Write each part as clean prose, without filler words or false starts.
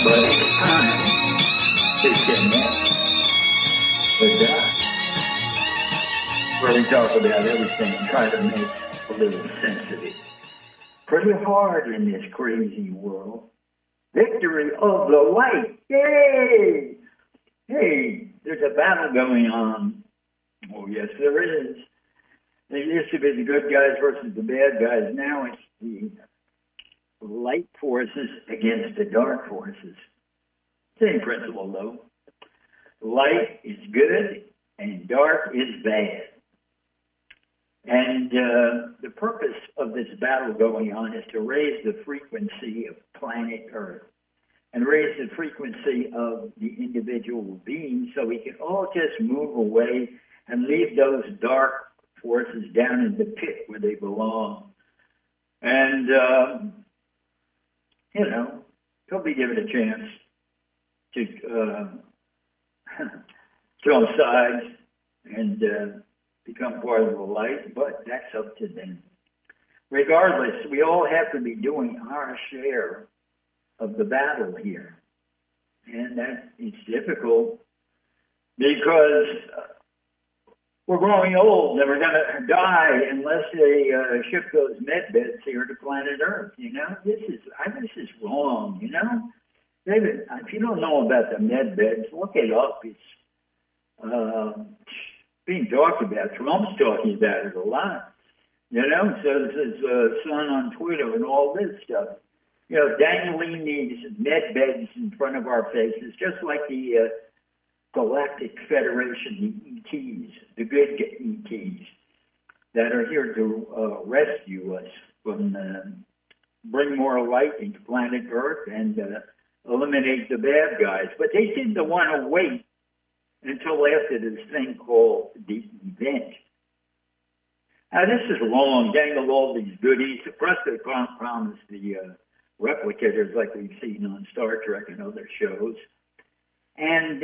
but it's time to connect with God, where we talk about everything and try to make a little sense of it. Pretty hard in this crazy world. Victory of the light. Yay! Hey, there's a battle going on. Oh, yes, there is. There used to be the good guys versus the bad guys. Now it's the light forces against the dark forces. Same principle, though. Light is good and dark is bad. And the purpose of this battle going on is to raise the frequency of planet Earth and raise the frequency of the individual beings so we can all just move away and leave those dark forces down in the pit where they belong. And, they'll be given a chance to coincide and become part of the light, but that's up to them. Regardless, we all have to be doing our share of the battle here. And that is difficult because we're growing old and we're going to die unless they ship those med beds here to planet Earth. This is wrong. David, if you don't know about the med beds, look it up. It's being talked about. Trump's talking about it a lot. So does his son on Twitter and all this stuff. Dangling these med beds in front of our faces, just like the Galactic Federation, the ETs, the good ETs, that are here to rescue us from, bring more light into planet Earth and eliminate the bad guys. But they seem to want to wait until after this thing called the event. Now, this is wrong. Dangle all these goodies. Plus, they promise the replicators like we've seen on Star Trek and other shows. And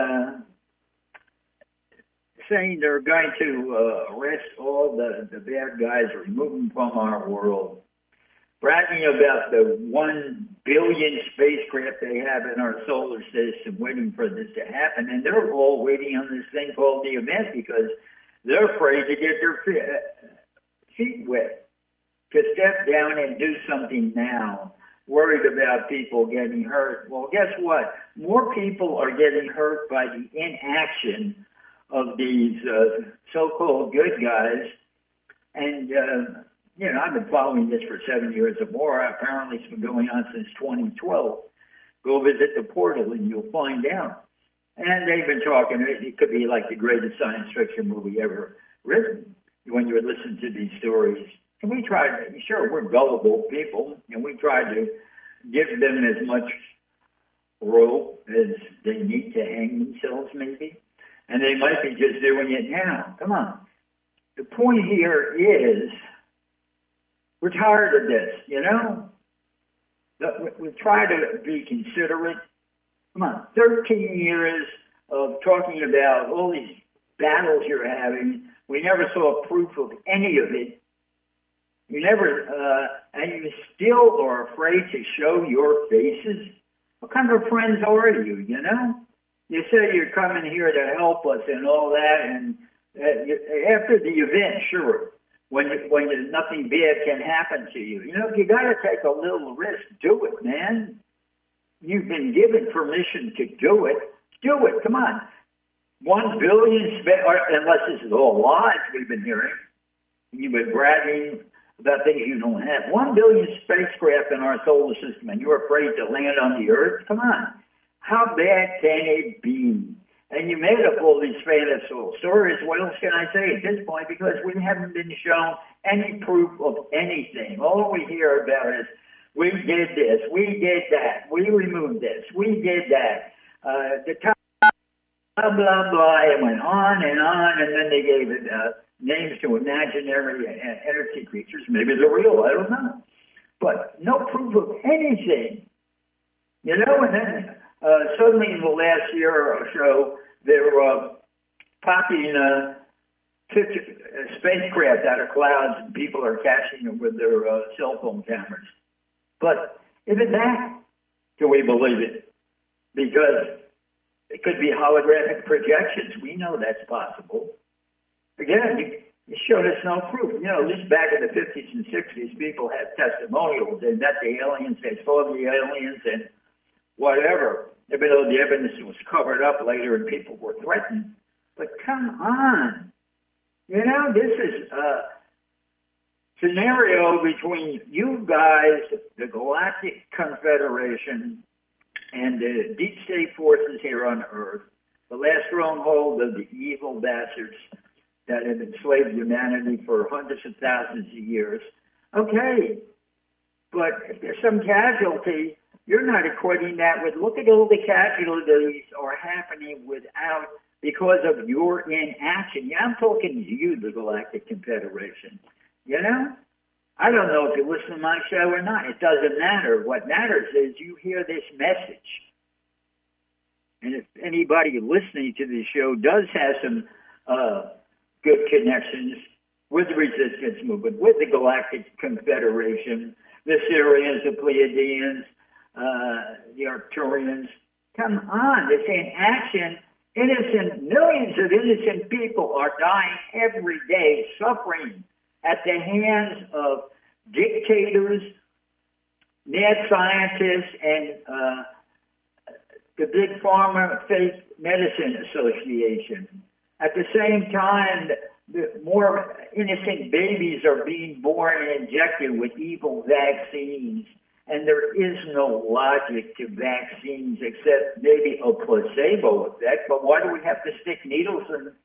saying they're going to arrest all the bad guys, remove them from our world. Bragging about the 1 billion spacecraft they have in our solar system waiting for this to happen. And they're all waiting on this thing called the event because they're afraid to get their feet wet, to step down and do something now, worried about people getting hurt. Well, guess what? More people are getting hurt by the inaction of these so-called good guys. And, I've been following this for 7 years or more. Apparently it's been going on since 2012. Go visit the portal and you'll find out. And they've been talking, it could be like the greatest science fiction movie ever written when you listen to these stories. And we try to, sure, we're gullible people, and we try to give them as much rope as they need to hang themselves, maybe. And they might be just doing it now. Come on. The point here is, we're tired of this, We try to be considerate. Come on, 13 years of talking about all these battles you're having. We never saw proof of any of it. You never, and you still are afraid to show your faces? What kind of friends are you, You say you're coming here to help us and all that, and after the event, sure, when nothing bad can happen to you. If you got to take a little risk, do it, man. You've been given permission to do it. Do it. Come on. 1 billion, unless this is all lies we've been hearing. You've been bragging about things you don't have. 1 billion spacecraft in our solar system, and you're afraid to land on the Earth? Come on. How bad can it be? And you made up all these fanciful stories. What else can I say at this point? Because we haven't been shown any proof of anything. All we hear about is, we did this, we did that, we removed this, we did that. The top, blah, blah, blah, it went on, and then they gave it names to imaginary energy creatures. Maybe they're real, I don't know. But no proof of anything. And then suddenly in the last year or so, they're popping spacecraft out of clouds, and people are catching them with their cell phone cameras. But even that, can we believe it? because it could be holographic projections. We know that's possible. Again, you showed us no proof. You know, just back in the 50s and 60s, people had testimonials and that the aliens, they saw the aliens and whatever, even though the evidence was covered up later and people were threatened. But come on. You know, this is a scenario between you guys, the Galactic Confederation, and the deep state forces here on Earth, the last stronghold of the evil bastards that have enslaved humanity for hundreds of thousands of years. Okay, but if there's some casualty, you're not equating that with, look at all the casualties are happening because of your inaction. Yeah, I'm talking to you, the Galactic Confederation. You know? I don't know if you listen to my show or not. It doesn't matter. What matters is you hear this message. And if anybody listening to the show does have some good connections with the resistance movement, with the Galactic Confederation, the Syrians, the Pleiadians, the Arcturians, come on. This inaction, millions of innocent people are dying every day, suffering at the hands of dictators, mad scientists, and the Big Pharma Fake Medicine Association. At the same time, more innocent babies are being born and injected with evil vaccines, and there is no logic to vaccines except maybe a placebo effect. But why do we have to stick needles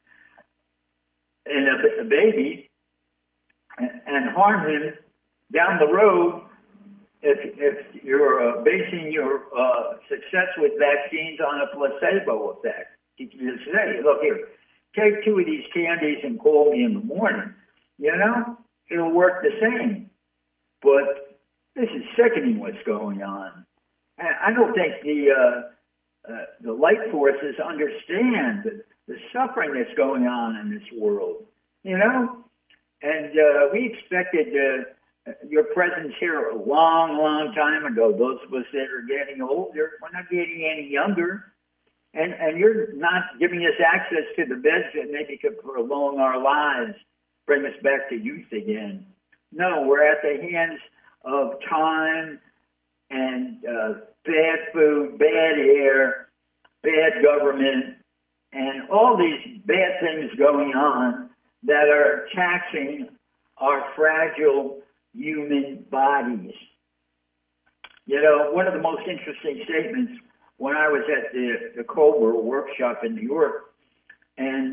in a baby and harm him down the road if you're basing your success with vaccines on a placebo effect? You can just say, look here, take 2 of these candies and call me in the morning. You know, it'll work the same. But this is sickening what's going on. I don't think the light forces understand the suffering that's going on in this world. You know? And we expected your presence here a long, long time ago. Those of us that are getting older, we're not getting any younger. And you're not giving us access to the beds that maybe could prolong our lives, bring us back to youth again. No, we're at the hands of time and bad food, bad air, bad government, and all these bad things going on that are taxing our fragile human bodies. You know, one of the most interesting statements when I was at the Cobra workshop in New York, and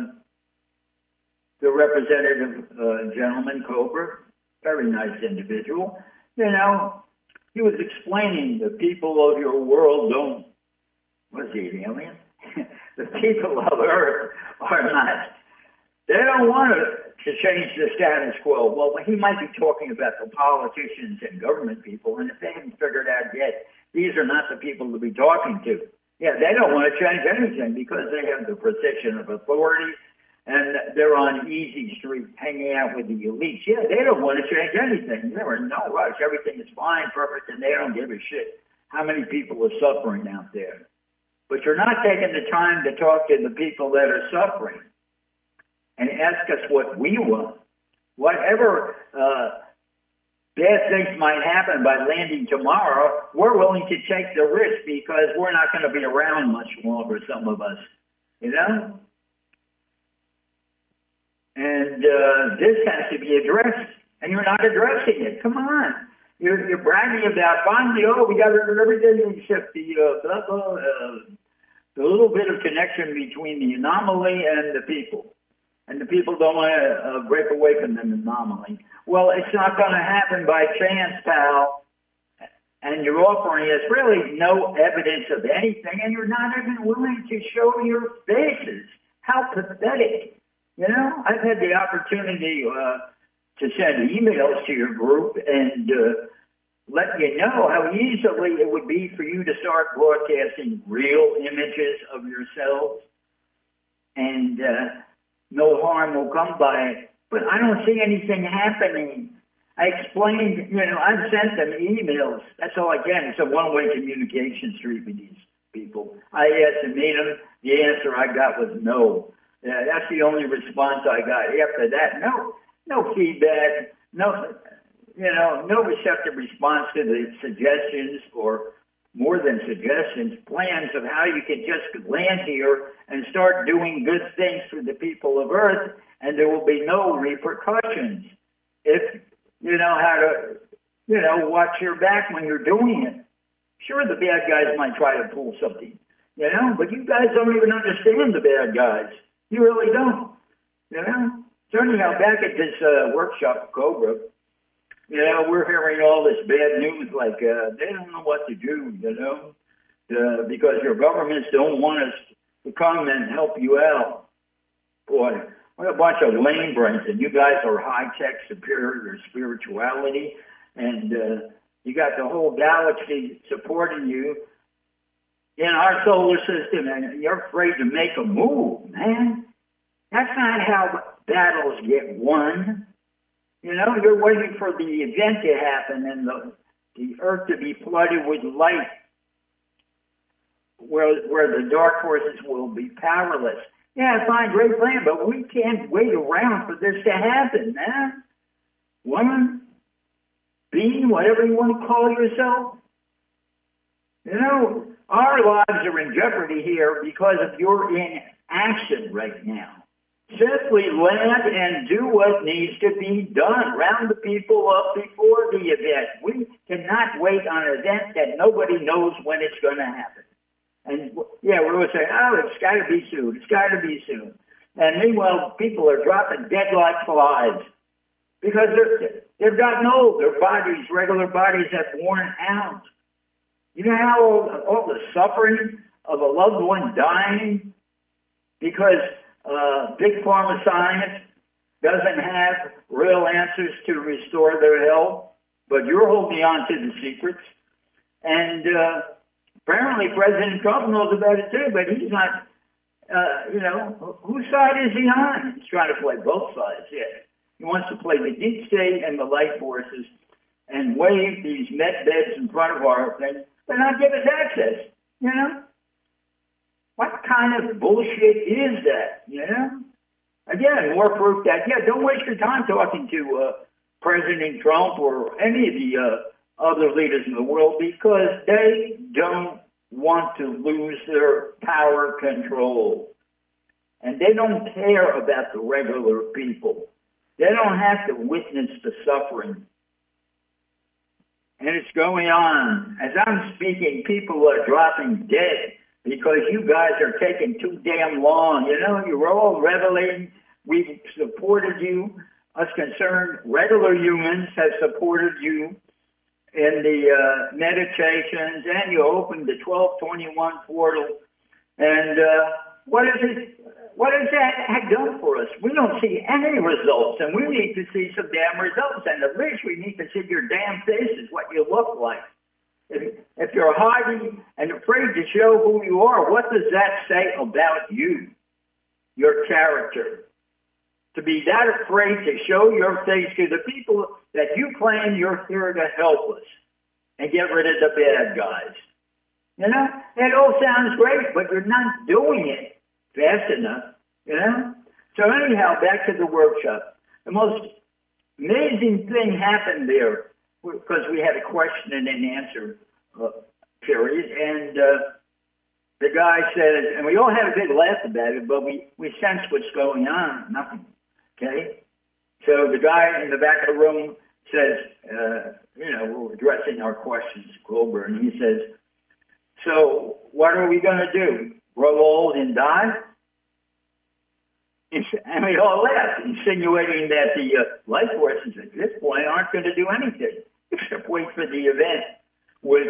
the representative gentleman, Cobra, very nice individual, you know, he was explaining the people of your world don't, was he an alien? The people of Earth are not, they don't want to change the status quo. Well, he might be talking about the politicians and government people, and if they haven't figured out yet, these are not the people to be talking to. Yeah, they don't want to change anything because they have the position of authority and they're on easy street hanging out with the elites. Yeah, they don't want to change anything. They're in no rush. Everything is fine, perfect, and they don't give a shit how many people are suffering out there. But you're not taking the time to talk to the people that are suffering and ask us what we want. Whatever bad things might happen by landing tomorrow, we're willing to take the risk because we're not going to be around much longer, some of us, you know? And this has to be addressed, and you're not addressing it. Come on. You're bragging about finally, we got rid of everything except the little bit of connection between the anomaly and the people. And the people don't want to break away from the anomaly. Well, it's not going to happen by chance, pal. And you're offering us really no evidence of anything, and you're not even willing to show your faces. How pathetic. You know, I've had the opportunity to send emails to your group and let you know how easily it would be for you to start broadcasting real images of yourselves, and no harm will come by it. But I don't see anything happening. I explained, I've sent them emails. That's all I can. It's a one-way communication street with these people. I asked to meet them. The answer I got was no. That's the only response I got. After that, no feedback, no receptive response to the suggestions, or more than suggestions, plans of how you can just land here and start doing good things for the people of Earth, and there will be no repercussions if you know how to, watch your back when you're doing it. Sure, the bad guys might try to pull something, but you guys don't even understand the bad guys. You really don't, So anyhow, back at this workshop, Cobra, we're hearing all this bad news, like they don't know what to do, because your governments don't want us to come and help you out. Boy, what a bunch of lame brains, and you guys are high-tech, superior spirituality, and you got the whole galaxy supporting you in our solar system, and you're afraid to make a move, man. That's not how battles get won. You're waiting for the event to happen and the earth to be flooded with light, where the dark forces will be powerless. Yeah, fine, great plan, but we can't wait around for this to happen, man. Woman, being, whatever you want to call yourself. Our lives are in jeopardy here because of your inaction right now. Simply land and do what needs to be done. Round the people up before the event. We cannot wait on an event that nobody knows when it's going to happen. And, we always say, it's got to be soon. It's got to be soon. And meanwhile, people are dropping dead like flies because they've gotten old. Their bodies, regular bodies, have worn out. You know how all the suffering of a loved one dying because big pharma science doesn't have real answers to restore their health, but you're holding on to the secrets. And apparently President Trump knows about it too, but he's not, whose side is he on? He's trying to play both sides, yeah. He wants to play the deep state and the light forces and wave these med beds in front of our thing, but not give us access, What kind of bullshit is that, Again, more proof that, don't waste your time talking to President Trump or any of the other leaders in the world because they don't want to lose their power control. And they don't care about the regular people. They don't have to witness the suffering. And it's going on. As I'm speaking, people are dropping dead because you guys are taking too damn long. You're all reveling. We've supported you. Us concerned regular humans have supported you in the meditations, and you opened the 1221 portal. And what has that done for us? We don't see any results, and we need to see some damn results. And at least we need to see your damn faces, what you look like. If you're hiding and afraid to show who you are, what does that say about you, your character? To be that afraid to show your face to the people that you claim you're here to help us and get rid of the bad guys. That all sounds great, but you're not doing it fast enough, So anyhow, back to the workshop. The most amazing thing happened there because we had a question and an answer period, and the guy said, and we all had a big laugh about it, but we sensed what's going on, nothing, okay? So the guy in the back of the room says, we're addressing our questions, Goldberg, and he says, so what are we going to do, grow old and die? And we all laughed, insinuating that the life forces at this point aren't going to do anything except wait for the event, which,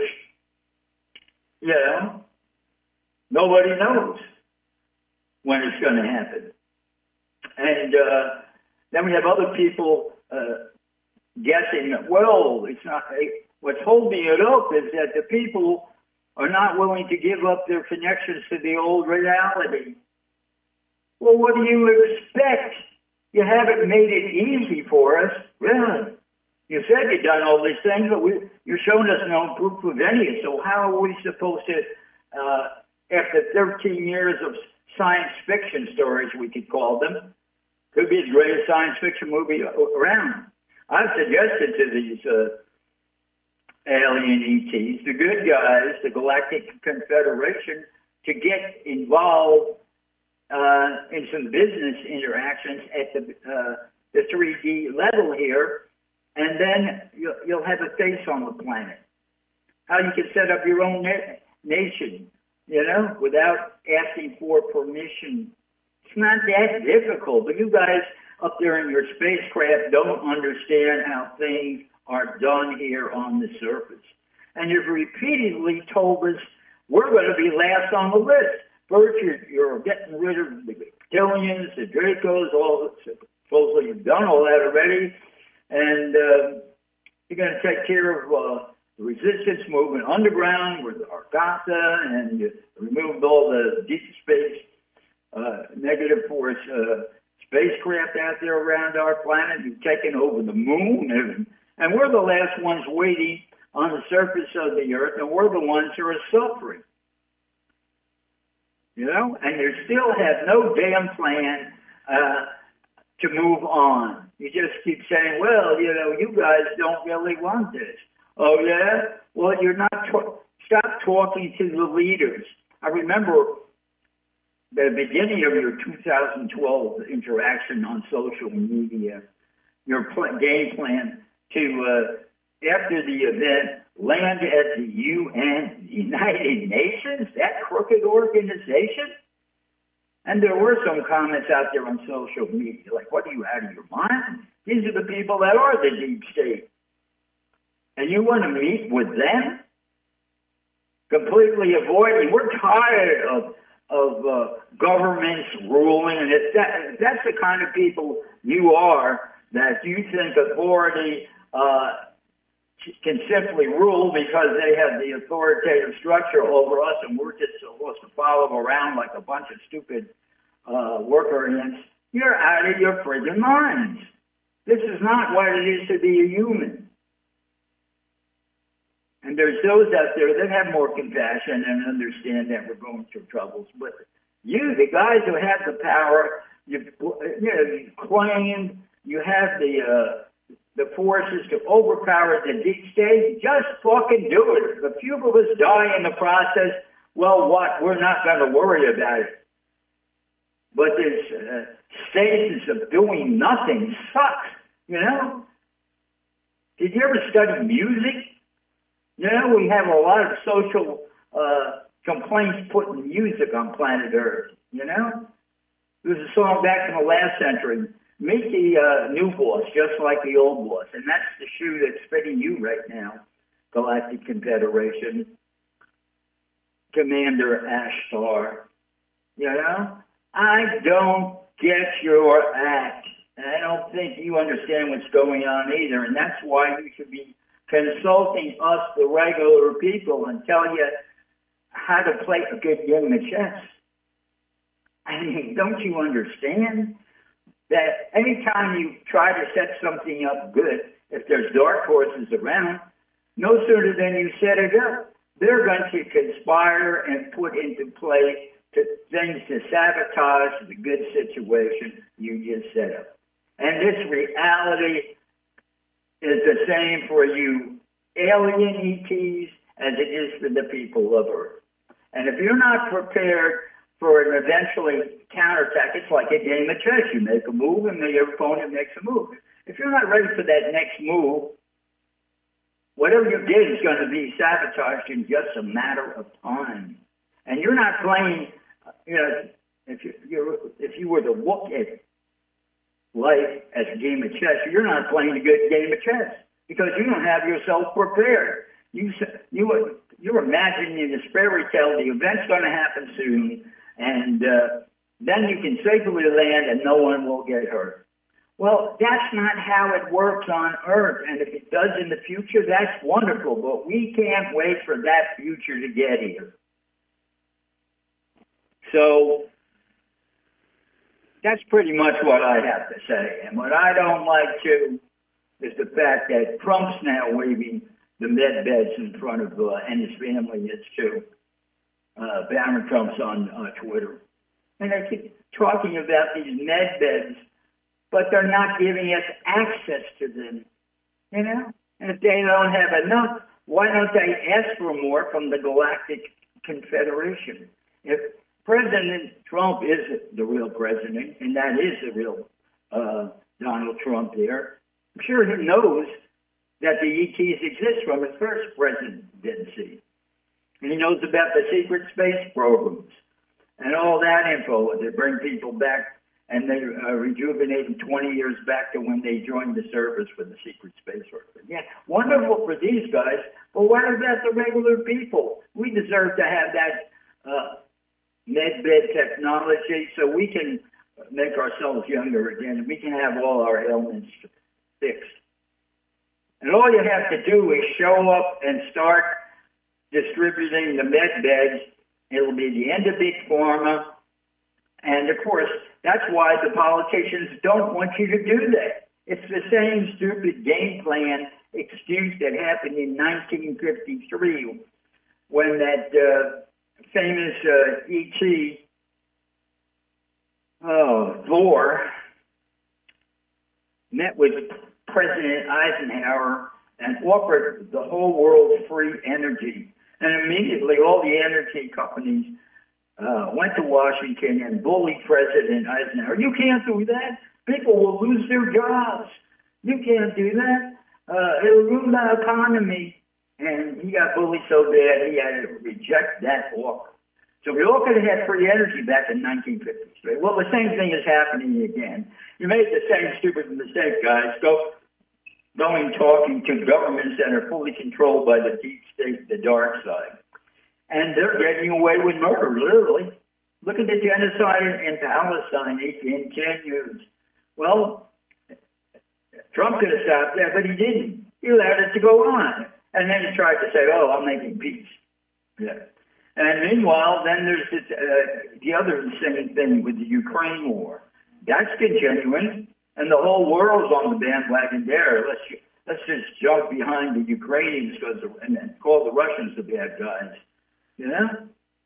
nobody knows when it's going to happen. And then we have other people guessing that, well, it's not. What's holding it up is that the people are not willing to give up their connections to the old reality. Well, what do you expect? You haven't made it easy for us, really. You said you've done all these things, but you're showing us no proof of any. So how are we supposed to after 13 years of science fiction stories, we could call them, could be the greatest science fiction movie around. I've suggested to these alien ETs, the good guys, the Galactic Confederation, to get involved in some business interactions at the 3D level here, and then you'll have a face on the planet. How you can set up your own nation, you know, without asking for permission. It's not that difficult, but you guys up there in your spacecraft don't understand how things are done here on the surface. And you've repeatedly told us we're going to be last on the list. First, you're getting rid of the reptilians, the Dracos, all supposedly you've done all that already, and you're going to take care of the resistance movement underground with Argotha, and you removed all the deep space negative force spacecraft out there around our planet. You've taken over the moon, and we're the last ones waiting on the surface of the Earth, and we're the ones who are suffering. You know, and you still have no damn plan to move on. You just keep saying, well, you know, you guys don't really want this. Oh, yeah? Well, you're not, stop talking to the leaders. I remember the beginning of your 2012 interaction on social media, your game plan to, after the event, land at the UN, United Nations, that crooked organization. And there were some comments out there on social media, like, what are you, out of your mind? These are the people that are the deep state. And you want to meet with them? Completely avoiding. We're tired of governments ruling. And if that's the kind of people you are, that you think authority can simply rule because they have the authoritative structure over us, and we're just supposed to follow around like a bunch of stupid worker ants. You're out of your friggin' minds. This is not what it is to be a human. And there's those out there that have more compassion and understand that we're going through troubles. But you, the guys who have the power, you claim you have the forces to overpower the deep state, just fucking do it. If a few of us die in the process, well, what? We're not going to worry about it. But this stasis of doing nothing sucks, you know? Did you ever study music? You know, we have a lot of social complaints putting music on planet Earth, you know? There's a song back in the last century, meet the new boss, just like the old boss. And that's the shoe that's fitting you right now, Galactic Confederation, Commander Ashtar. You know, I don't get your act. And I don't think you understand what's going on either. And that's why you should be consulting us, the regular people, and tell you how to play a good game of chess. I mean, don't you understand that anytime you try to set something up good, if there's dark horses around, no sooner than you set it up, they're going to conspire and put into play things to sabotage the good situation you just set up. And this reality is the same for you alien ETs as it is for the people of Earth. And if you're not prepared for an eventually counterattack, it's like a game of chess. You make a move and your opponent makes a move. If you're not ready for that next move, whatever you did is going to be sabotaged in just a matter of time. And you're not playing, you know, if you were to look at life as a game of chess, you're not playing a good game of chess because you don't have yourself prepared. You're imagining this fairy tale, the event's going to happen soon, and then you can safely land and no one will get hurt. Well, that's not how it works on Earth, and if it does in the future, that's wonderful, but we can't wait for that future to get here. So that's pretty much what I have to say. And what I don't like, too, is the fact that Trump's now waving the med beds in front of, and his family is, too. Barron Trump's on Twitter. And they keep talking about these med beds, but they're not giving us access to them, you know? And if they don't have enough, why don't they ask for more from the Galactic Confederation? If President Trump is the real president, and that is the real Donald Trump there, I'm sure he knows that the ETs exist from his first presidency. And he knows about the secret space programs and all that info. They bring people back, and they rejuvenate them 20 years back to when they joined the service for the secret space program. Yeah, wonderful for these guys, but what about the regular people? We deserve to have that med bed technology so we can make ourselves younger again, and we can have all our ailments fixed. And all you have to do is show up and start distributing the med beds. It'll be the end of Big Pharma. And, of course, that's why the politicians don't want you to do that. It's the same stupid game plan excuse that happened in 1953 when that famous E.T., Thor, met with President Eisenhower and offered the whole world free energy. And immediately all the energy companies went to Washington and bullied President Eisenhower. You can't do that. People will lose their jobs. You can't do that. It'll ruin the economy. And he got bullied so bad he had to reject that offer. So we all could have had free energy back in 1953. Well, the same thing is happening again. You made the same stupid mistake, guys. Going talking to governments that are fully controlled by the deep state, the dark side. And they're getting away with murder, literally. Look at the genocide in Palestine. It continues. Well, Trump could have stopped that, but he didn't. He allowed it to go on. And then he tried to say, oh, I'm making peace. Yeah. And meanwhile, then there's this, the other insane thing with the Ukraine war. That's continuing, and the whole world's on the bandwagon there. Let's just jump behind the Ukrainians and call the Russians the bad guys, you know?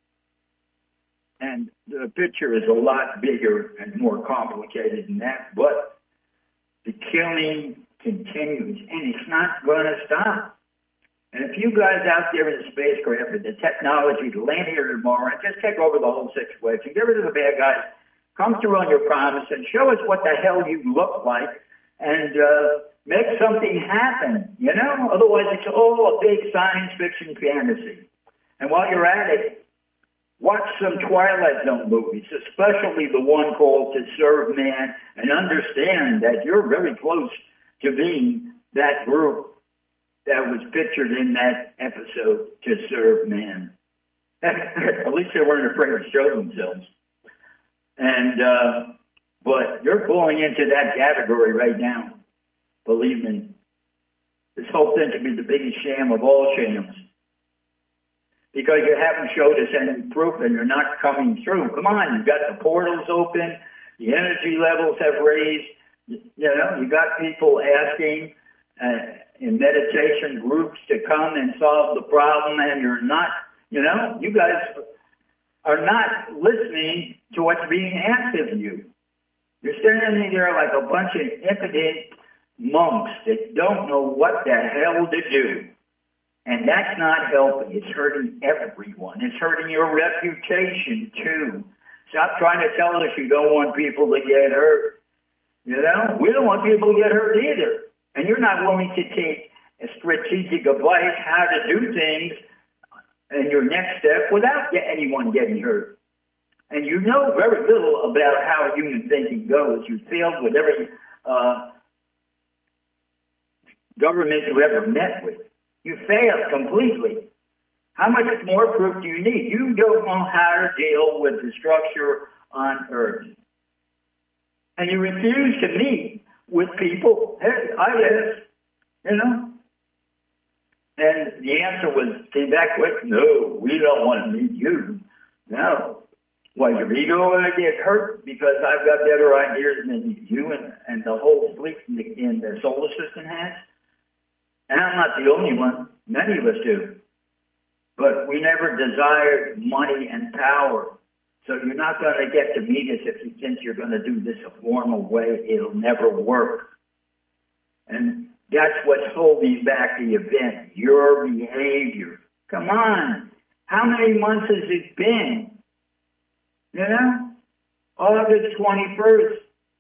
And the picture is a lot bigger and more complicated than that, but the killing continues, and it's not going to stop. And if you guys out there in the spacecraft with the technology to land here tomorrow and just take over the whole situation, get rid of the bad guys, come through on your promise and show us what the hell you look like and make something happen, you know? Otherwise, it's all a big science fiction fantasy. And while you're at it, watch some Twilight Zone movies, especially the one called To Serve Man, and understand that you're very close to being that group that was pictured in that episode, To Serve Man. At least they weren't afraid to show themselves. And, but you're falling into that category right now. Believe me. This whole thing could be the biggest sham of all shams. Because you haven't showed us any proof and you're not coming through. Come on, you've got the portals open, the energy levels have raised, you know, you got people asking, in meditation groups to come and solve the problem, and you're not, you know, you guys are not listening to what's being asked of you. You're standing there like a bunch of impotent monks that don't know what the hell to do. And that's not helping. It's hurting everyone. It's hurting your reputation, too. Stop trying to tell us you don't want people to get hurt. You know, we don't want people to get hurt either. And you're not willing to take a strategic advice how to do things in your next step without anyone getting hurt. And you know very little about how human thinking goes. You failed with every government you ever met with. You failed completely. How much more proof do you need? You don't know how to deal with the structure on Earth. And you refuse to meet with people. Hey, I guess, you know. And the answer came back with, no, we don't want to meet you. No. Well, your ego going to get hurt because I've got better ideas than you and the whole fleet in the solar system has? And I'm not the only one. Many of us do. but we never desired money and power. So you're not going to get to meet us if you think you're going to do this a formal way. It'll never work. And that's what's holding back the event, your behavior. Come on. How many months has it been? You know? August 21st,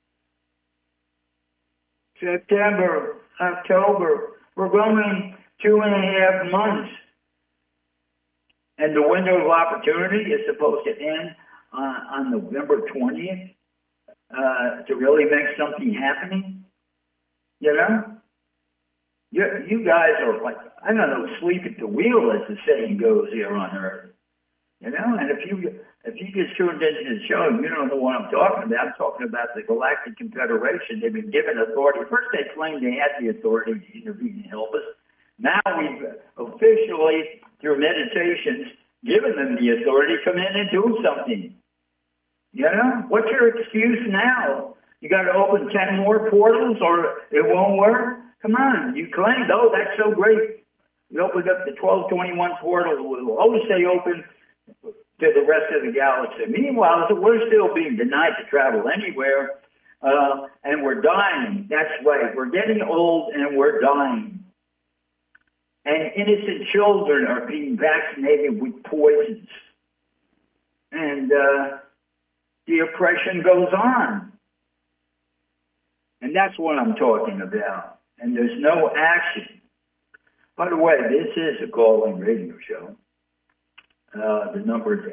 September, October. We're going 2.5 months. And the window of opportunity is supposed to end on November 20th to really make something happen. You know? You guys are like, I don't know, sleep at the wheel, as the saying goes here on Earth. You know? And if you just tuned into the show and you don't know what I'm talking about, I'm talking about the Galactic Confederation. They've been given authority. First they claimed they had the authority to intervene and help us. Now we've officially, through meditations, given them the authority to come in and do something. You know? What's your excuse now? You got to open 10 more portals or it won't work? Come on. You claimed, oh, that's so great. We opened up the 1221 portal. We'll always stay open to the rest of the galaxy. Meanwhile, we're still being denied to travel anywhere, and we're dying. That's right. We're getting old and we're dying. And innocent children are being vaccinated with poisons. And the oppression goes on. And that's what I'm talking about. And there's no action. By the way, this is a call-in radio show. The number is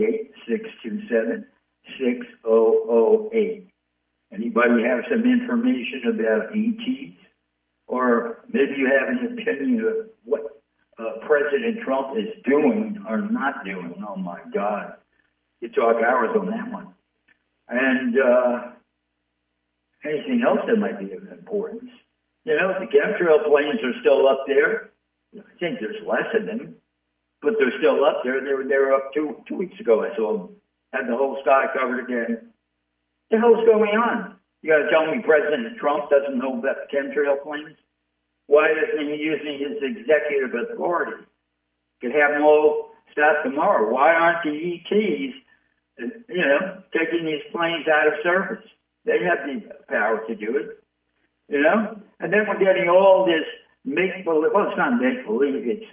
888-627-6008. Anybody have some information about ETs? Or maybe you have an opinion of what President Trump is doing or not doing. Oh, my God. You talk hours on that one. And anything else that might be of importance. You know, the chemtrail planes are still up there. I think there's less of them, but they're still up there. They were up two weeks ago. I saw them. Had the whole sky covered again. What the hell's going on? You got to tell me President Trump doesn't know about the chemtrail planes? Why isn't he using his executive authority? Could have them all stop tomorrow. Why aren't the ETs, taking these planes out of service? They have the power to do it, you know? And then we're getting all this make-believe. Well, it's not make-believe. It's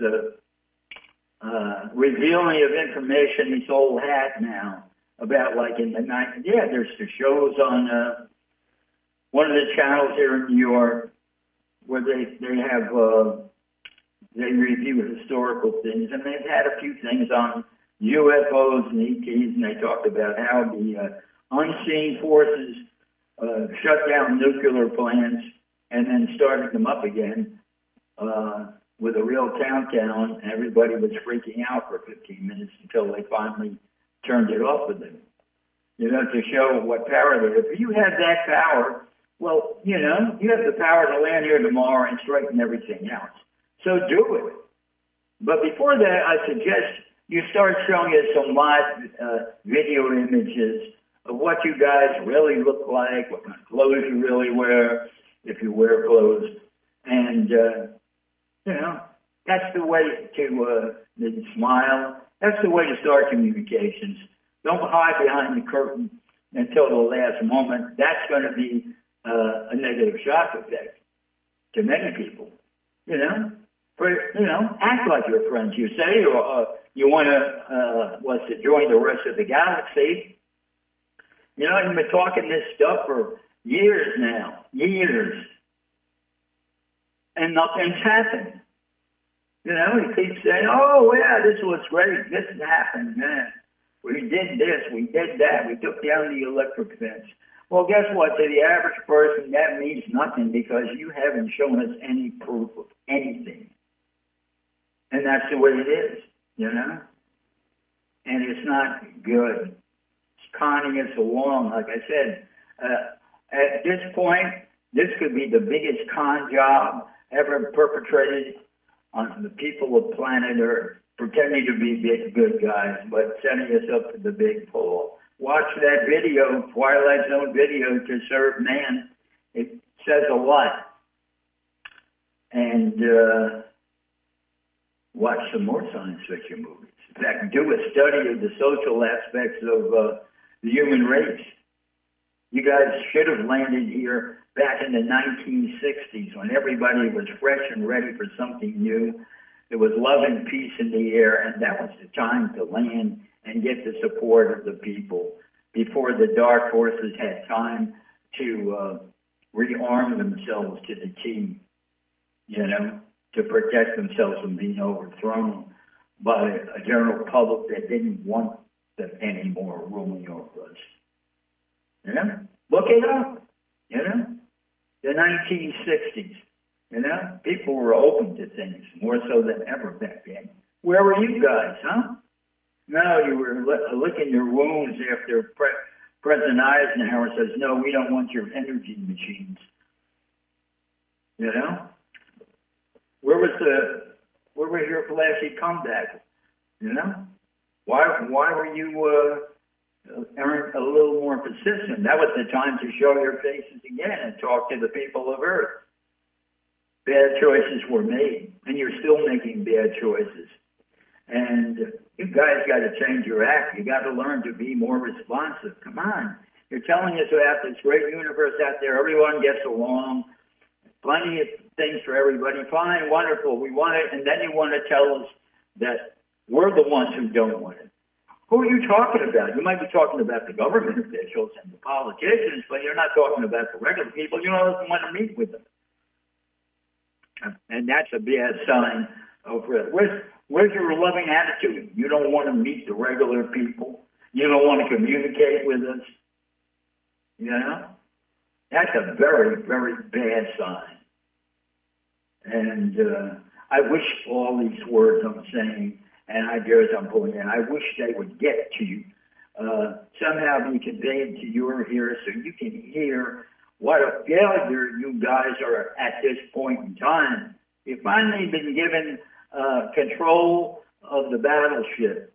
revealing of information this old hat now about, like, in the night. Yeah, there's the shows on one of the channels here in New York where they review historical things, and they've had a few things on UFOs and ETs, and they talk about how the unseen forces shut down nuclear plants and then started them up again with a real countdown. Everybody was freaking out for 15 minutes until they finally turned it off with them. You know, to show what power they have. If you have that power, well, you know, you have the power to land here tomorrow and straighten everything out. So do it. But before that, I suggest you start showing us some live video images of what you guys really look like, what kind of clothes you really wear, if you wear clothes. And, that's the way to smile. That's the way to start communications. Don't hide behind the curtain until the last moment. That's going to be a negative shock effect to many people, act like your friends. You say you want to join the rest of the galaxy. You know, you've been talking this stuff for years now, and nothing's happened. You know, he keeps saying, oh, yeah, this was great. This happened, man. We did this, we did that. We took down the electric fence. Well, guess what? To the average person, that means nothing because you haven't shown us any proof of anything. And that's the way it is, you know? And it's not good. It's conning us along. Like I said, at this point, this could be the biggest con job ever perpetrated on the people of planet Earth, pretending to be good guys, but setting us up for the big pull. Watch that video, Twilight Zone video, To Serve Man. It says a lot. And watch some more science fiction movies. In fact, do a study of the social aspects of the human race. You guys should have landed here back in the 1960s when everybody was fresh and ready for something new. There was love and peace in the air, and that was the time to land and get the support of the people before the dark forces had time to rearm themselves to the T, to protect themselves from being overthrown by a general public that didn't want them anymore ruling over us. Look it up, the 1960s, people were open to things more so than ever back then. Where were you guys, huh? No, you were licking your wounds after President Eisenhower says, no, we don't want your energy machines. Where was your flashy comeback? Why were you a little more persistent? That was the time to show your faces again and talk to the people of Earth. Bad choices were made, and you're still making bad choices. And you guys got to change your act. You got to learn to be more responsive. Come on. You're telling us about this great universe out there. Everyone gets along. Plenty of things for everybody. Fine, wonderful. We want it. And then you want to tell us that we're the ones who don't want it. Who are you talking about? You might be talking about the government officials and the politicians, but you're not talking about the regular people. You don't even want to meet with them. And that's a bad sign of where's your loving attitude? You don't want to meet the regular people. You don't want to communicate with us. That's a very, very bad sign. And I wish all these words I'm saying and ideas I'm pulling in, I wish they would get to you, somehow be conveyed to your ears so you can hear what a failure you guys are at this point in time. You've finally been given control of the battleship.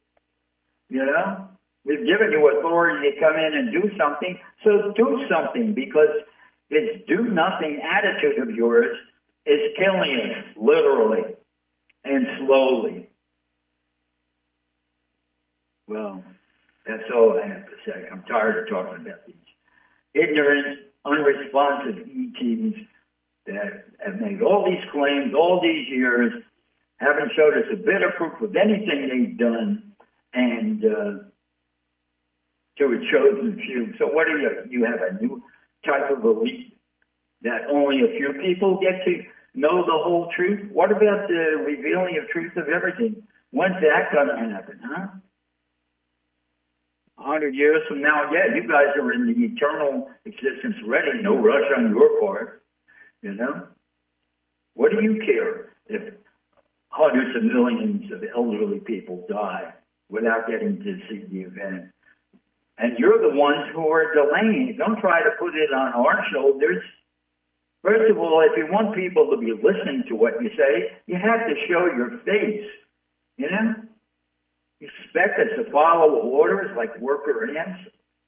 We've given you authority to come in and do something, so do something, because this do-nothing attitude of yours is killing us, literally and slowly. Well, that's all I have to say. I'm tired of talking about these ignorant, unresponsive ETs that have made all these claims all these years, haven't showed us a bit of proof of anything they've done, and to a chosen few. So what do you have a new type of elite that only a few people get to know the whole truth? What about the revealing of truth of everything? When's that going to happen, huh? 100 years from now, yeah, you guys are in the eternal existence ready. No rush on your part, What do you care if hundreds of millions of elderly people die without getting to see the event? And you're the ones who are delaying it. Don't try to put it on our shoulders. First of all, if you want people to be listening to what you say, you have to show your face, You expect us to follow orders like worker ants?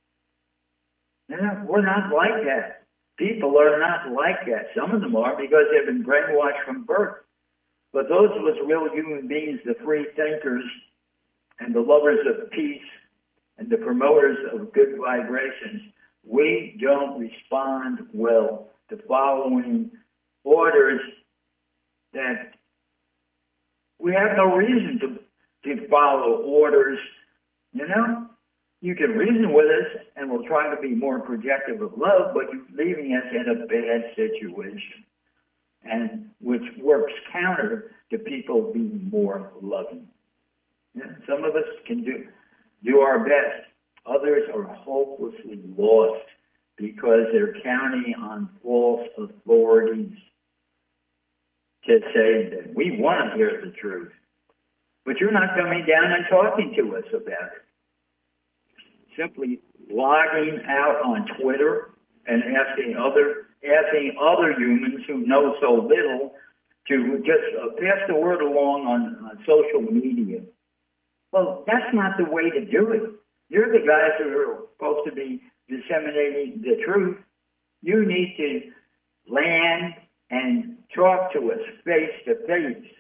We're not like that. People are not like that. Some of them are because they've been brainwashed from birth. But those of us real human beings, the free thinkers and the lovers of peace and the promoters of good vibrations, we don't respond well to following orders that we have no reason to follow orders. You can reason with us and we'll try to be more projective of love, but you're leaving us in a bad situation, and which works counter to people being more loving. Some of us can do our best. Others are hopelessly lost because they're counting on false authorities to say that we want to hear the truth. But you're not coming down and talking to us about it. Simply logging out on Twitter and asking other humans who know so little to just pass the word along on social media. Well, that's not the way to do it. You're the guys who are supposed to be disseminating the truth. You need to land and talk to us face to face.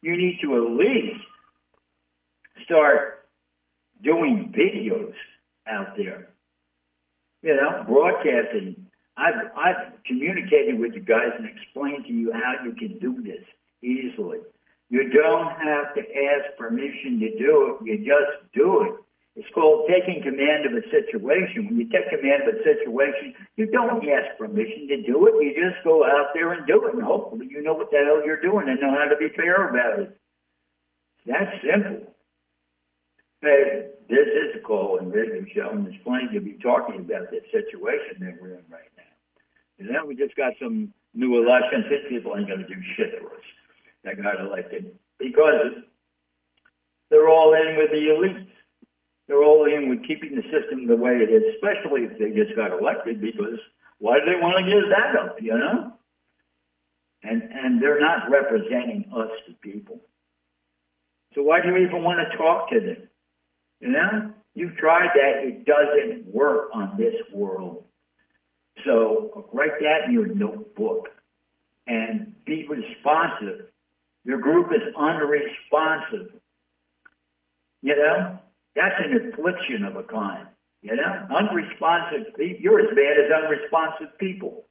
you need to at least start doing videos out there. You know, broadcasting. I've communicated with you guys and explained to you how you can do this easily. You don't have to ask permission to do it. You just do it. It's called taking command of a situation. When you take command of a situation, you don't ask permission to do it. You just go out there and do it. And hopefully you know what the hell you're doing and know how to be fair about it. That's simple. Hey, this is a call and radio show, and it's plenty to be talking about this situation that we're in right now. And then we just got some new elections. These people ain't going to do shit for us that got elected because they're all in with the elites. They're all in with keeping the system the way it is, especially if they just got elected, because why do they want to give that up, you know? And they're not representing us, the people. So why do you even want to talk to them? You know, you've tried that. It doesn't work on this world. So write that in your notebook and be responsive. Your group is unresponsive. You know, that's an affliction of a kind. You know, unresponsive people, you're as bad as unresponsive people.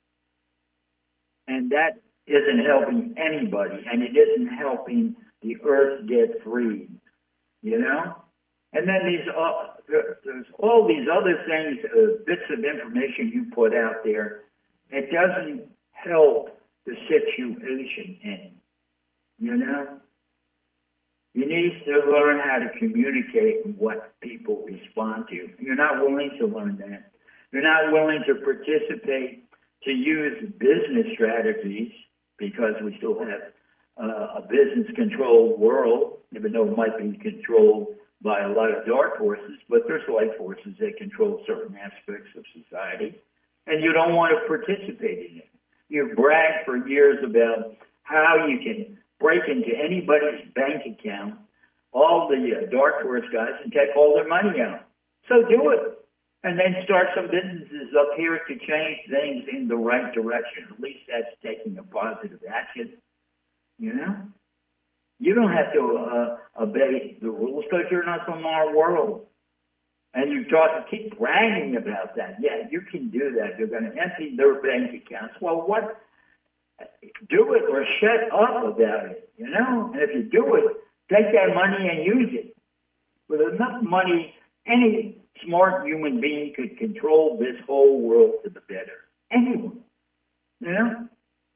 And that isn't helping anybody, and it isn't helping the earth get freed. You know? And then there's all these other things, bits of information you put out there. It doesn't help the situation any. You know? You need to learn how to communicate and what people respond to. You're not willing to learn that. You're not willing to participate, to use business strategies, because we still have a business-controlled world, even though it might be controlled by a lot of dark forces, but there's light forces that control certain aspects of society, and you don't want to participate in it. You've bragged for years about how you can break into anybody's bank account, all the dark force guys, and take all their money out. So do it. And then start some businesses up here to change things in the right direction. At least that's taking a positive action. You know? You don't have to obey the rules because you're not from our world. And you keep bragging about that. Yeah, you can do that. You're going to empty their bank accounts. Well, what? Do it or shut up about it, you know? And if you do it, take that money and use it. With enough money, any smart human being could control this whole world to the better. Anyone, you know?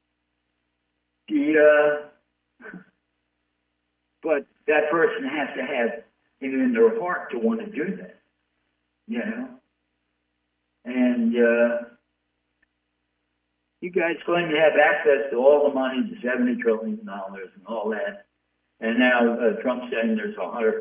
But that person has to have it in their heart to want to do that, you know? And you guys claim to have access to all the money, the $70 trillion and all that. And now Trump's saying there's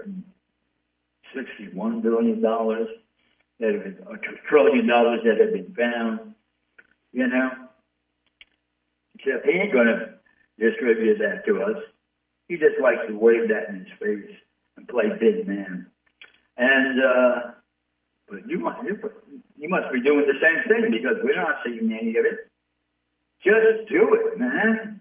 $161 billion that have been, or $1 trillion that have been found, you know? Except he ain't going to distribute that to us. He just likes to wave that in his face and play big man. And but you must be doing the same thing because we're not seeing any of it. Just do it, man.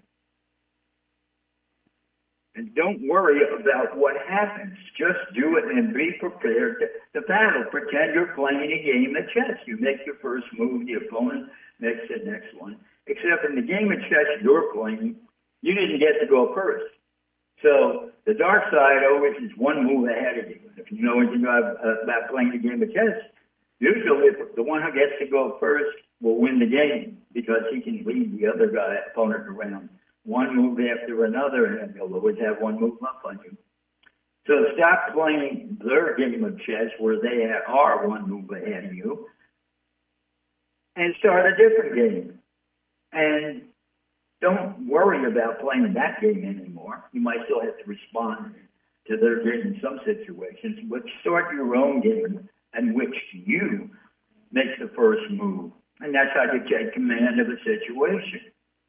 And don't worry about what happens. Just do it and be prepared to battle. Pretend you're playing a game of chess. You make your first move, the opponent makes the next one. Except in the game of chess you're playing, you didn't get to go first. So the dark side always is one move ahead of you. If you know anything about playing the game of chess, usually the one who gets to go first will win the game because he can lead the other opponent around one move after another, and he'll always have one move up on you. So stop playing their game of chess where they are one move ahead of you and start a different game. And don't worry about playing that game anymore. You might still have to respond to their game in some situations, but start your own game in which you make the first move. And that's how you take command of a situation.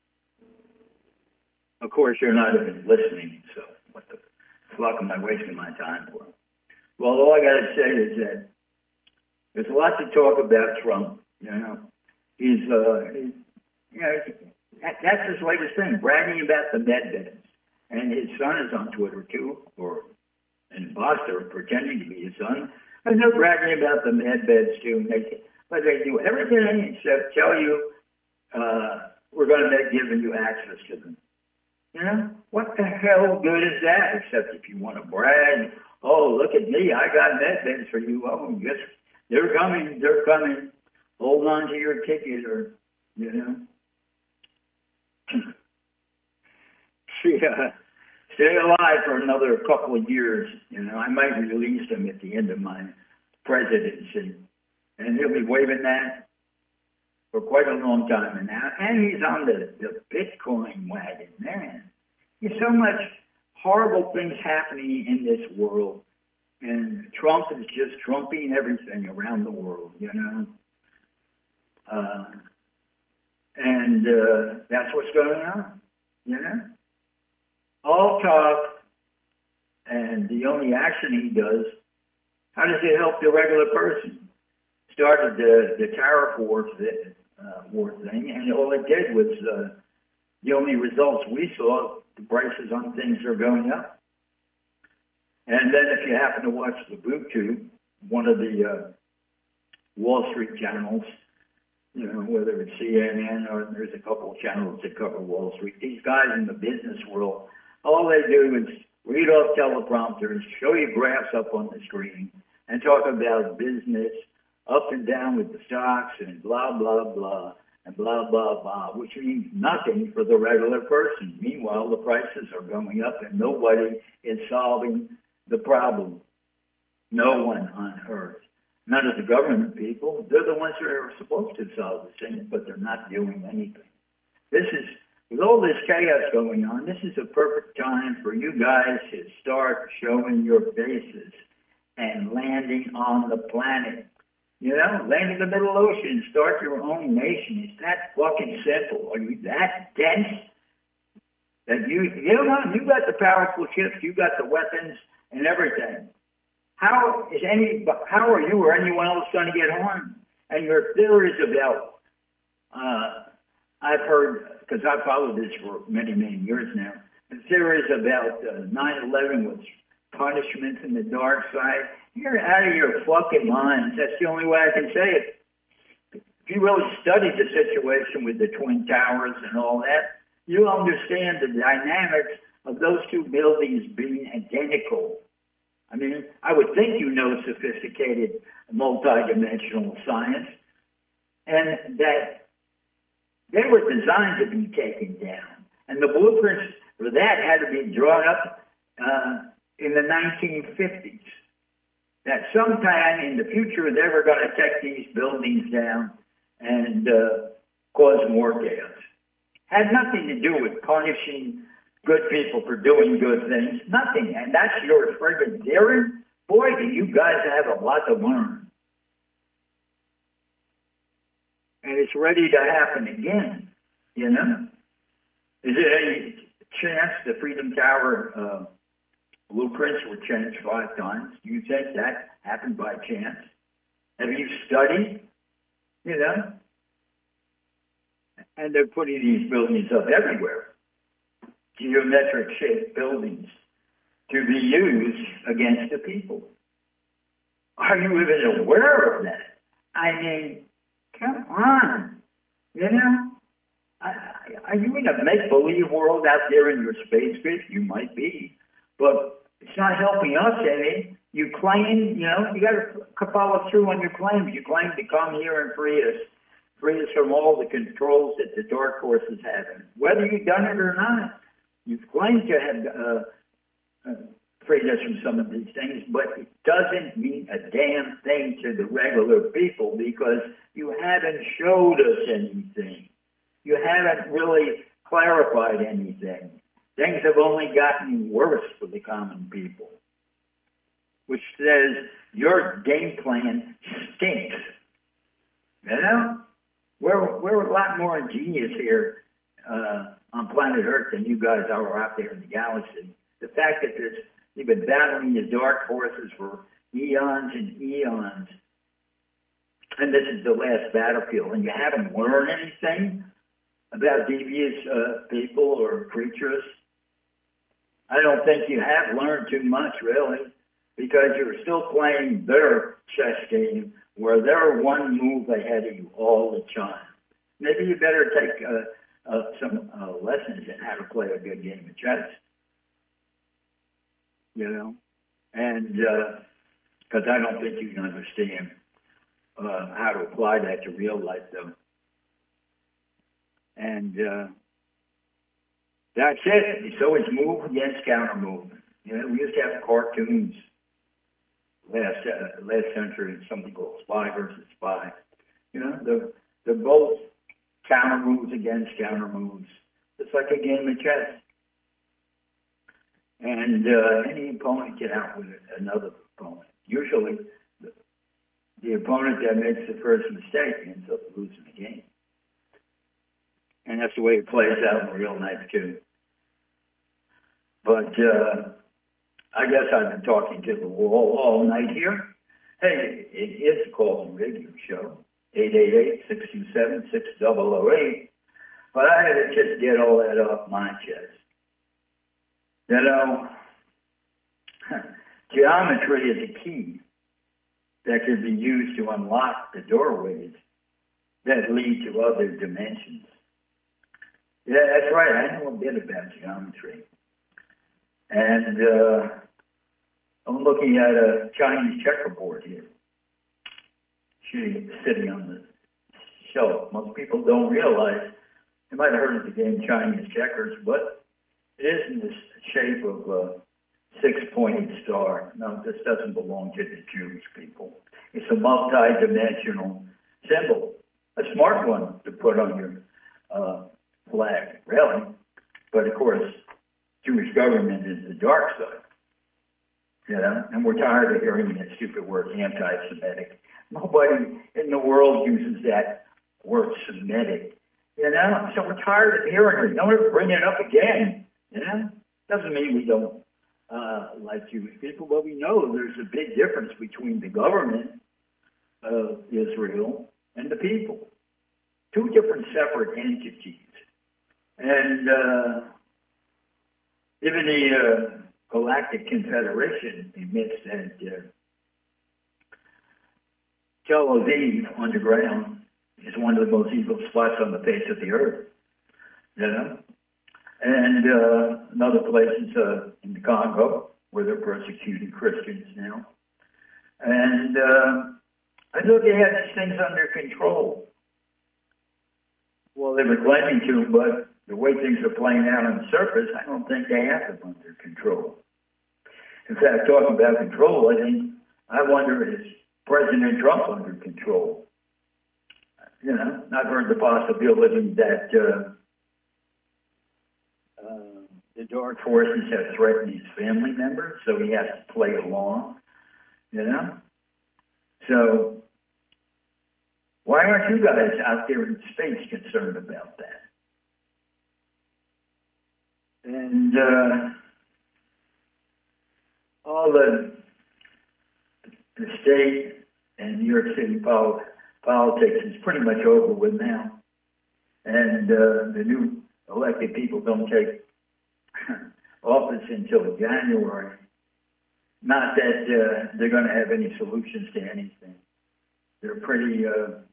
Of course, you're not even listening, so what the fuck am I wasting my time for? Well, all I got to say is that there's a lot to talk about Trump. You know, that's his latest thing, bragging about the med beds and his son is on Twitter too, or an imposter pretending to be his son, and they're bragging about the med beds too. But they do everything except tell you we're going to be giving you access to them. You know, what the hell good is that? Except if you want to brag, oh, look at me, I got med beds for you. Oh, yes, they're coming. Hold on to your ticket, or you know. Stay alive for another couple of years. You know, I might release him at the end of my presidency, and he'll be waving that for quite a long time. And he's on the Bitcoin wagon, man. There's so much horrible things happening in this world, and Trump is just trumping everything around the world, you know. And that's what's going on, you know. All talk, and the only action he does, how does it help the regular person? Started the tariff war thing, and all it did was the only results we saw, the prices on things are going up. And then if you happen to watch the BootTube, one of the Wall Street channels, you know, whether it's CNN or there's a couple of channels that cover Wall Street, these guys in the business world, all they do is read off teleprompters, show you graphs up on the screen, and talk about business up and down with the stocks and blah, blah, blah, and blah, blah, blah, which means nothing for the regular person. Meanwhile, the prices are going up and nobody is solving the problem. No one on earth. None of the government people. They're the ones who are supposed to solve the thing, but they're not doing anything. With all this chaos going on, this is a perfect time for you guys to start showing your faces and landing on the planet. You know, land in the Middle Ocean, start your own nation. It's that fucking simple. Are you that dense that you got the powerful ships, you got the weapons and everything? How are you or anyone else going to get harmed? And your theories about, I've heard, because I've followed this for many, many years now, the theories about 9/11 was punishment in the dark side. You're out of your fucking minds. That's the only way I can say it. If you really studied the situation with the Twin Towers and all that, you'll understand the dynamics of those two buildings being identical. I mean, I would think you know sophisticated multidimensional science, and that they were designed to be taken down. And the blueprints for that had to be drawn up in the 1950s. That sometime in the future, they were going to take these buildings down and cause more chaos. Had nothing to do with punishing good people for doing good things. Nothing. And that's your friggin' daring. Boy, do you guys have a lot to learn. And it's ready to happen again, you know? Is there any chance the Freedom Tower blueprints were changed 5 times? Do you think that happened by chance? Have you studied, you know? And they're putting these buildings up everywhere. Geometric shaped buildings to be used against the people. Are you even aware of that? I mean, come on. You know? Are you in a make-believe world out there in your spaceship? You might be. But it's not helping us any. You claim, you know, you got to follow through on your claims. You claim to come here and free us from all the controls that the dark forces have. Whether you've done it or not, you've claimed to have freed us from some of these things, but it doesn't mean a damn thing to the regular people because you haven't showed us anything. You haven't really clarified anything. Things have only gotten worse for the common people, which says your game plan stinks. You know? We're a lot more ingenious here on planet Earth than you guys are out there in the galaxy. The fact that you've been battling the dark forces for eons and eons, and this is the last battlefield, and you haven't learned anything about devious people or creatures. I don't think you have learned too much, really, because you're still playing their chess game where they're one move ahead of you all the time. Maybe you better take some lessons in how to play a good game of chess, you know, and because I don't think you can understand how to apply that to real life, though. And that's it. It's always move against counter move. You know, we used to have cartoons last century, something called Spy versus Spy. You know, they're both counter moves against counter moves. It's like a game of chess. And any opponent can outwit another opponent. Usually, the opponent that makes the first mistake ends up losing the game. And that's the way it plays out in real life, too. But I guess I've been talking to the wall all night here. Hey, it is the Call and Radio Show, 888-627-6008. But I had to just get all that off my chest. You know, geometry is a key that can be used to unlock the doorways that lead to other dimensions. Yeah, that's right. I know a bit about geometry. And I'm looking at a Chinese checkerboard here. She's sitting on the shelf. Most people don't realize, you might have heard of the game Chinese checkers, but it is in the shape of a six-pointed star. No, this doesn't belong to the Jewish people. It's a multi-dimensional symbol, a smart one to put on your flag, really. But of course, Jewish government is the dark side, you know, and we're tired of hearing that stupid word, anti-Semitic. Nobody in the world uses that word Semitic, you know, so we're tired of hearing it. Don't ever bring it up again, you know. Doesn't mean we don't like Jewish people, but we know there's a big difference between the government of Israel and the people. Two different separate entities. And even the Galactic Confederation admits that Tel Aviv underground is one of the most evil spots on the face of the earth, you know? And another place is in the Congo, where they're persecuting Christians now. And I thought they had these things under control. Well, they were claiming to, but the way things are playing out on the surface, I don't think they have them under control. In fact, talking about control, I wonder, is President Trump under control? You know, I've heard the possibility that the dark forces have threatened his family members, so he has to play along, you know? So why aren't you guys out there in space concerned about that? And all the state and New York City politics is pretty much over with now. And the new elected people don't take office until January. Not that they're going to have any solutions to anything. They're pretty,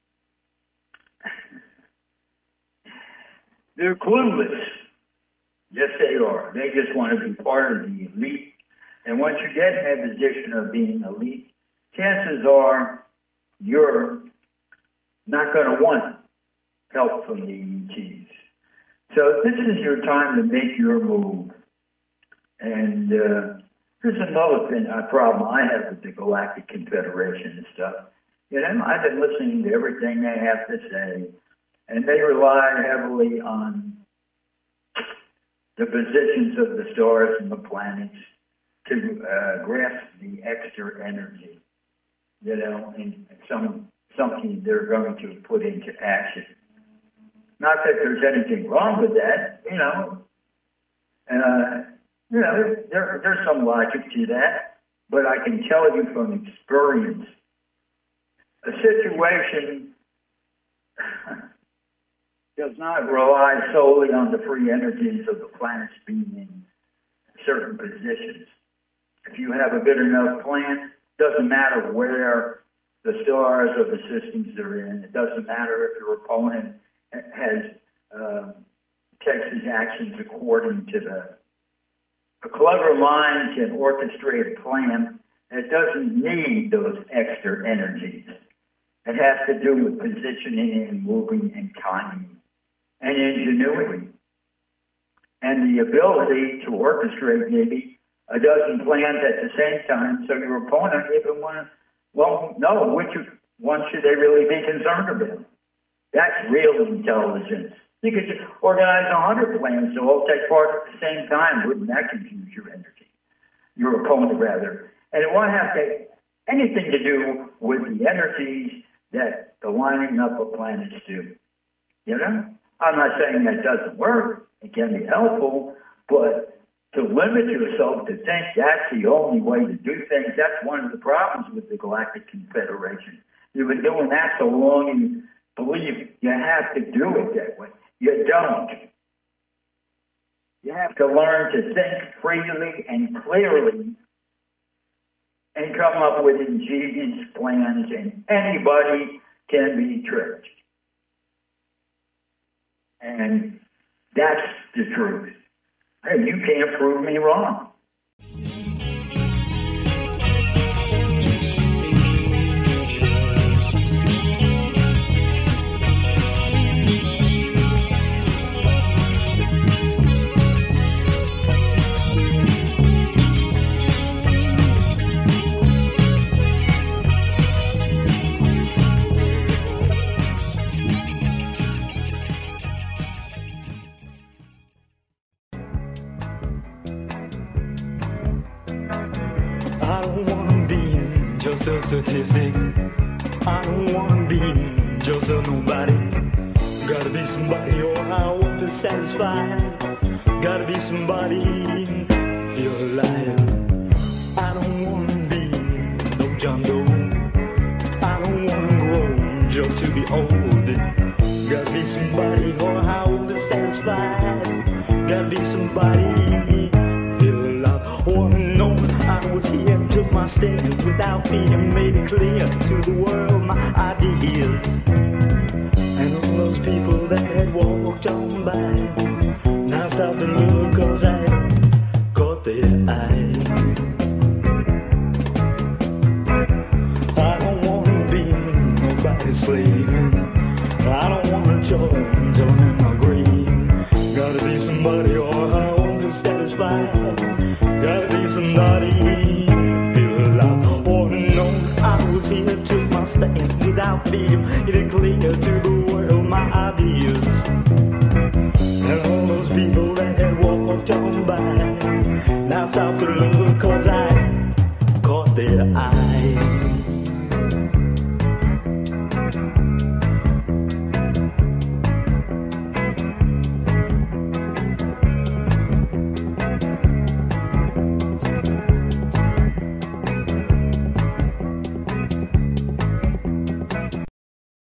they're clueless. Yes, they are. They just want to be part of the elite. And once you get in that position of being elite, chances are you're not going to want help from the ETs. So this is your time to make your move. And here's another thing, a problem I have with the Galactic Confederation and stuff. You know, I've been listening to everything they have to say, and they rely heavily on the positions of the stars and the planets to grasp the extra energy, you know, and something they're going to put into action. Not that there's anything wrong with that, you know. There's some logic to that, but I can tell you from experience, a situation does not rely solely on the free energies of the planets being in certain positions. If you have a good enough plan, doesn't matter where the stars of the systems are in. It doesn't matter if your opponent has takes his actions according to a clever mind can orchestrate a plan that doesn't need those extra energies. It has to do with positioning and moving and timing and ingenuity and the ability to orchestrate maybe a dozen plans at the same time, so your opponent even won't know which one should they really be concerned about. That's real intelligence. You could just organize 100 plans to all take part at the same time. Wouldn't that confuse your opponent rather? And it won't have anything to do with the energies that the lining up of planets do. You know? I'm not saying that doesn't work. It can be helpful, but to limit yourself to think that's the only way to do things, that's one of the problems with the Galactic Confederation. You've been doing that so long you believe you have to do it that way. You don't. You have to learn to think freely and clearly and come up with ingenious plans, and anybody can be tricked. And that's the truth. Hey, you can't prove me wrong. I don't wanna be just a statistic. I don't wanna be just a nobody. Gotta be somebody or I won't be satisfied. Gotta be somebody to feel alive. I don't wanna be no John Doe. I don't wanna grow just to be old. Gotta be somebody or I won't be satisfied. Gotta be somebody feel alive. Wanna know I was here, took my stand without fear, made it clear to the world my ideas. And all those people that had walked on by now stop to look, cause I caught their eye. I don't wanna be nobody's slave. I don't wanna join in my grave. Gotta be somebody or I won't be satisfied. Gotta be somebody feel alive. Wanna know I was here, took my stand without fear, made it clear to the world my ideas. And all those people that had walked on by now stop to look, cause I caught their eye.